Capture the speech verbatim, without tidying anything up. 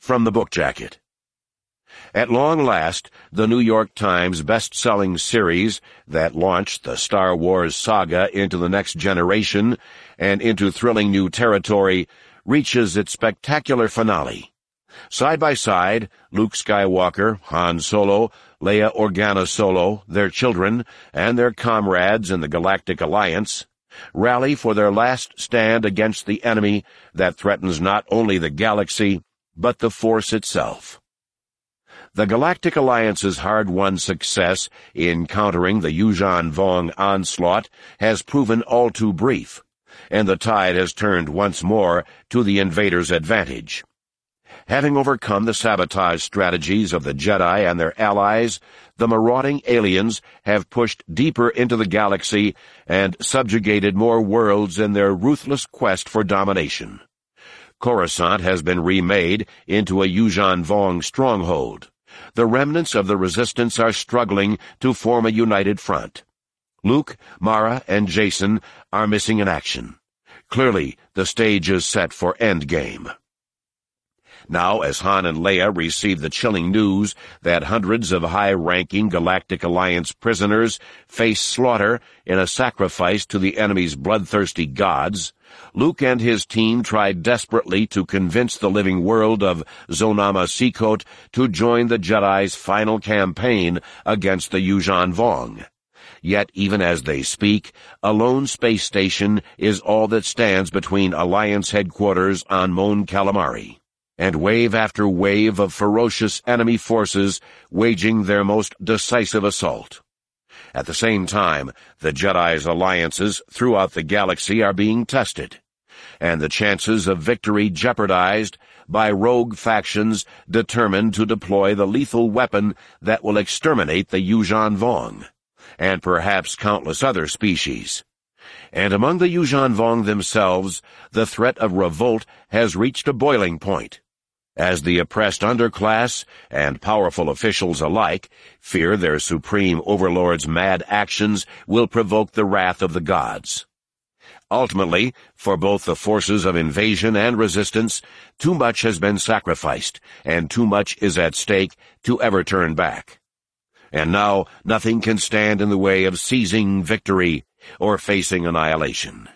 from the book jacket. At long last, the New York Times best-selling series that launched the Star Wars saga into the next generation and into thrilling new territory reaches its spectacular finale. Side by side, Luke Skywalker, Han Solo, Leia Organa Solo, their children, and their comrades in the Galactic Alliance rally for their last stand against the enemy that threatens not only the galaxy, but the Force itself. The Galactic Alliance's hard-won success in countering the Yuuzhan Vong onslaught has proven all too brief, and the tide has turned once more to the invaders' advantage. Having overcome the sabotage strategies of the Jedi and their allies, the marauding aliens have pushed deeper into the galaxy and subjugated more worlds in their ruthless quest for domination. Coruscant has been remade into a Yuuzhan Vong stronghold. The remnants of the Resistance are struggling to form a united front. Luke, Mara, and Jacen are missing in action. Clearly, the stage is set for Endgame. Now, as Han and Leia receive the chilling news that hundreds of high-ranking Galactic Alliance prisoners face slaughter in a sacrifice to the enemy's bloodthirsty gods, Luke and his team try desperately to convince the living world of Zonama Seacoat to join the Jedi's final campaign against the Yuuzhan Vong. Yet, even as they speak, a lone space station is all that stands between Alliance headquarters on Mon Calamari, and wave after wave of ferocious enemy forces waging their most decisive assault. At the same time, the Jedi's alliances throughout the galaxy are being tested, and the chances of victory jeopardized by rogue factions determined to deploy the lethal weapon that will exterminate the Yuuzhan Vong, and perhaps countless other species. And among the Yuuzhan Vong themselves, the threat of revolt has reached a boiling point, as the oppressed underclass and powerful officials alike fear their supreme overlord's mad actions will provoke the wrath of the gods. Ultimately, for both the forces of invasion and resistance, too much has been sacrificed, and too much is at stake to ever turn back. And now nothing can stand in the way of seizing victory or facing annihilation.